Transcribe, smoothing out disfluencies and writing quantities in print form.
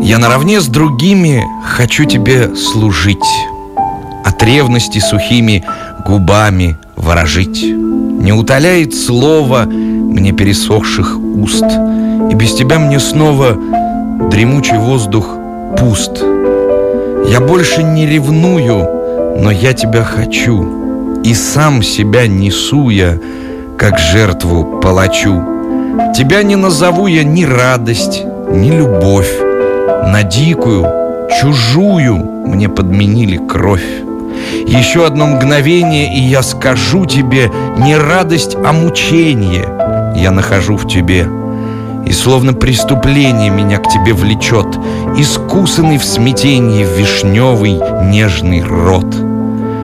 Я наравне с другими хочу тебе служить, от ревности сухими губами ворожить. Не утоляет слово мне пересохших уст, и без тебя мне снова дремучий воздух пуст. Я больше не ревную, но я тебя хочу, и сам себя несу я, как жертву палачу. Тебя не назову я ни радость, ни любовь. На дикую, чужую мне подменили кровь. Еще одно мгновение, и я скажу тебе не радость, а мучение я нахожу в тебе. И словно преступление меня к тебе влечет, искусанный в смятении вишневый нежный рот.